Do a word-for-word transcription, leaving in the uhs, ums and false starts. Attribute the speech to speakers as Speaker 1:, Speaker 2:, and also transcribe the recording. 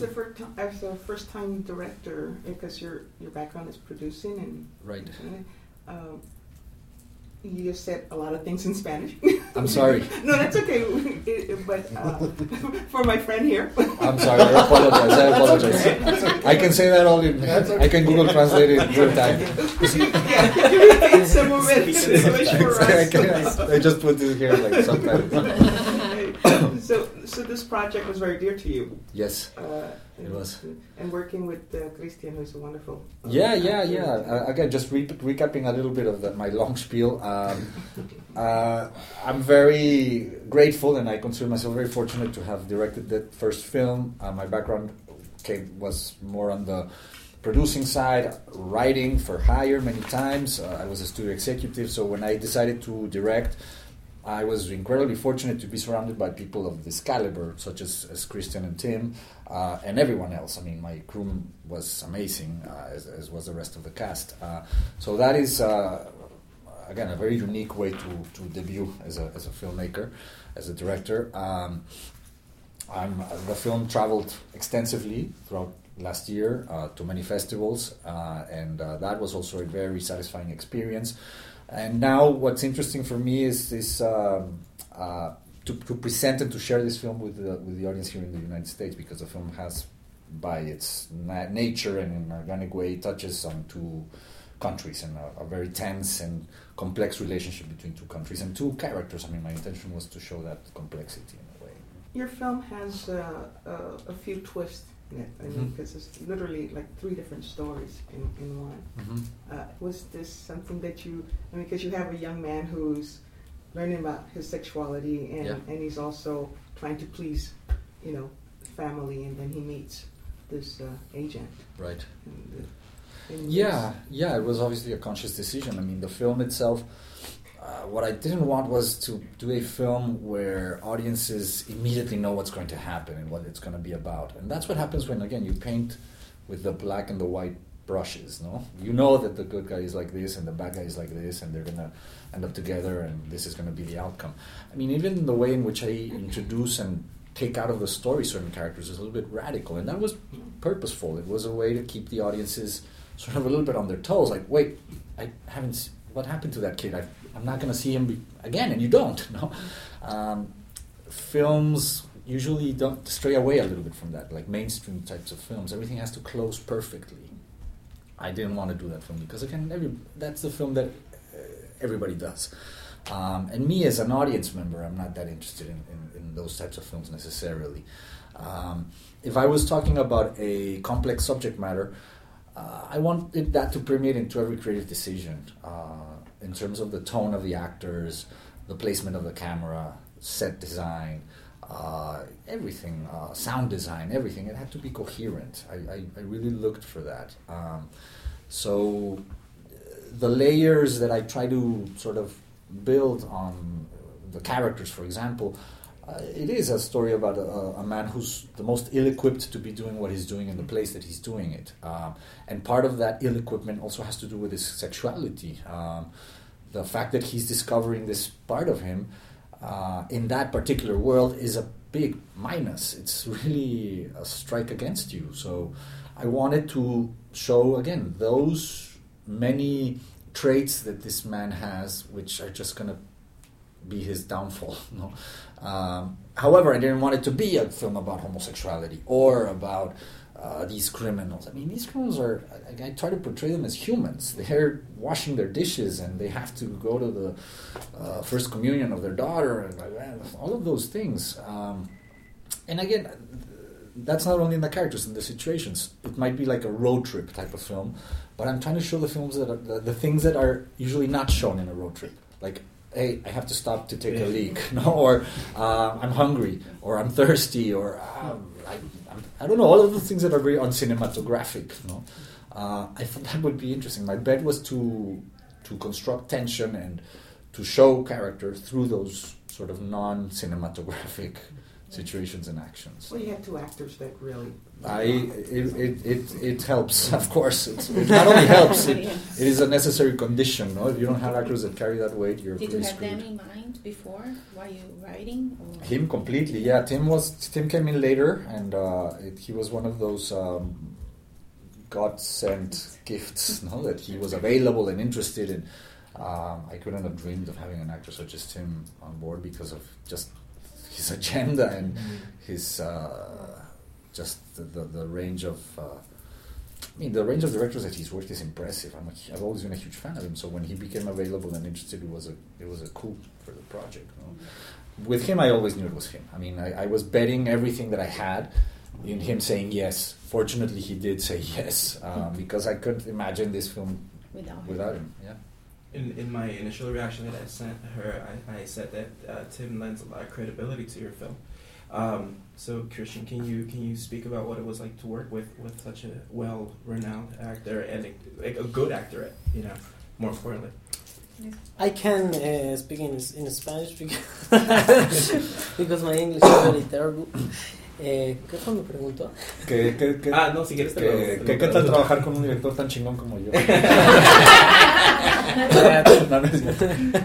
Speaker 1: a first time, as a first time director, because your your background is producing and
Speaker 2: right.
Speaker 1: Um, you just said a lot of things in Spanish.
Speaker 2: I'm sorry.
Speaker 1: No, that's okay. It, it, but uh, for my friend here.
Speaker 2: I'm sorry. I apologize. I apologize.
Speaker 1: That's okay.
Speaker 2: I can say that all in. Okay. I can Google Translate it in real time.
Speaker 1: Yeah, can you repeat some of it in English for us?
Speaker 2: I, can, I, I just put this here like subtitles.
Speaker 1: So, so this project was very dear to you.
Speaker 2: Yes,
Speaker 1: uh,
Speaker 2: it was.
Speaker 1: And working with uh, Christian, who's a wonderful. Uh,
Speaker 2: yeah, yeah, yeah. Uh, again, just re- recapping a little bit of the, my long spiel. Um, uh, I'm very grateful, and I consider myself very fortunate to have directed that first film. Uh, my background came, was more on the producing side, writing for hire many times. Uh, I was a studio executive, so when I decided to direct, I was incredibly fortunate to be surrounded by people of this caliber, such as, as Christian and Tim, uh, and everyone else. I mean, my crew was amazing, uh, as, as was the rest of the cast. Uh, so that is, uh, again, a very unique way to, to debut as a as a filmmaker, as a director. Um, I'm, the film traveled extensively throughout last year uh, to many festivals, uh, and uh, that was also a very satisfying experience. And now what's interesting for me is this um, uh, to, to present and to share this film with the, with the audience here in the United States, because the film has, by its na- nature and in an organic way, touches on two countries and a, a very tense and complex relationship between two countries and two characters. I mean, my intention was to show that complexity in a way.
Speaker 1: Your film has uh, uh, a few twists. Yeah, I mean, because mm-hmm. it's literally like three different stories in, in one. Mm-hmm. Uh, was this something that you, I mean, because you have a young man who's learning about his sexuality and,
Speaker 2: yeah.
Speaker 1: and he's also trying to please, you know, family, and then he meets this uh, agent.
Speaker 2: Right.
Speaker 1: And, uh, and
Speaker 2: yeah, yeah, it was obviously a conscious decision. I mean, the film itself, Uh, what I didn't want was to do a film where audiences immediately know what's going to happen and what it's going to be about. And that's what happens when, again, you paint with the black and the white brushes, no? You know that the good guy is like this and the bad guy is like this, and they're going to end up together and this is going to be the outcome. I mean, even the way in which I introduce and take out of the story certain characters is a little bit radical, and that was purposeful. It was a way to keep the audiences sort of a little bit on their toes, like, wait, I haven't seen, what happened to that kid? I, I'm not going to see him be- again, and you don't. No, um, films usually don't stray away a little bit from that, like mainstream types of films. Everything has to close perfectly. I didn't want to do that film because, again, every, that's the film that uh, everybody does. Um, and me as an audience member, I'm not that interested in, in, in those types of films necessarily. Um, if I was talking about a complex subject matter, uh, I wanted that to permeate into every creative decision. Uh, in terms of the tone of the actors, the placement of the camera, set design, uh, everything, uh, sound design, everything. It had to be coherent. I, I, I really looked for that. Um, so the layers that I try to sort of build on the characters, for example, uh, it is a story about a, a man who's the most ill-equipped to be doing what he's doing in the place that he's doing it. Um, and part of that ill-equipment also has to do with his sexuality. Um, the fact that he's discovering this part of him uh, in that particular world is a big minus. It's really a strike against you. So I wanted to show, again, those many traits that this man has, which are just going to be his downfall. No? Um, however, I didn't want it to be a film about homosexuality or about uh, these criminals. I mean, these criminals are, I, I try to portray them as humans. They're washing their dishes and they have to go to the uh, first communion of their daughter and uh, all of those things. Um, and again, that's not only in the characters, in the situations. It might be like a road trip type of film, but I'm trying to show the films that are, the, the things that are usually not shown in a road trip. Like, hey, I have to stop to take a leak, no, or uh, I'm hungry, or I'm thirsty, or um, I, I'm, I don't know, all of the things that are very uncinematographic. No, uh, I thought that would be interesting. My bet was to to construct tension and to show character through those sort of non-cinematographic situations and actions.
Speaker 1: Well, you had two actors that really.
Speaker 2: I it it, it, it helps, of course. It's, it not only helps, it, it is a necessary condition. No, if you don't have actors that carry that weight, you're
Speaker 3: Did
Speaker 2: pretty
Speaker 3: you have
Speaker 2: screwed.
Speaker 3: them in mind before while you writing? Or?
Speaker 2: Him completely, yeah. Tim was Tim came in later, and uh, it, he was one of those um, God sent gifts. No, that he was available and interested in. Um, I couldn't have dreamed of having an actor such as Tim on board because of just his agenda and mm-hmm. his uh, just the, the, the range of uh, I mean the range of directors that he's worked is impressive. I'm a, I've always been a huge fan of him. So when he became available and interested, it was a it was a coup for the project. You know? mm-hmm. With him, I always knew it was him. I mean, I, I was betting everything that I had in him saying yes. Fortunately, he did say yes um, because I couldn't imagine this film without, without him. Yeah.
Speaker 4: In in my initial reaction that I sent her, I, I said that uh, Tim lends a lot of credibility to your film. Um, so Christian, can you can you speak about what it was like to work with, with such a well-renowned actor and a, like a good actor, you know, more importantly?
Speaker 5: I can uh, speak in, in Spanish because, because my English is very terrible. Eh, ¿Qué fue mi preguntó?
Speaker 2: ¿Qué, qué, qué,
Speaker 4: ah, no, si quieres te lo,
Speaker 2: ¿Qué,
Speaker 4: te
Speaker 2: ¿qué,
Speaker 4: lo
Speaker 2: ¿Qué tal trabajar con un director tan chingón como yo?
Speaker 5: Uh,
Speaker 2: no, no es